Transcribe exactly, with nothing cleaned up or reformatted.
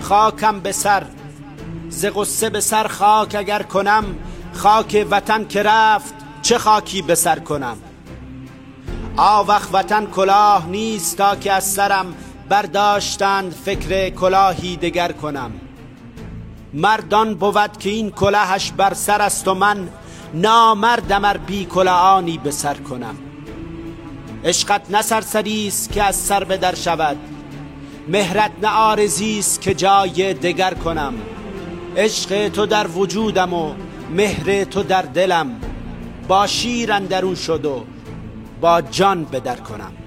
خاکم به سر، ز غصه به سر خاک اگر کنم، خاک وطن که رفت چه خاکی به سر کنم. آوخ وطن کلاه نیست تا که از سرم، برداشتند فکر کلاهی دگر کنم. مردان بود که این کلاهش بر سر است و من نامردم ار بی کلاهانی به سر کنم. عشقت نه سرسریست که از سر به در شود، مهرت نه عارضیست که جای دگر کنم. عشق تو در وجودم و مهر تو در دلم، با شیر اندرون شد و با جان به در کنم.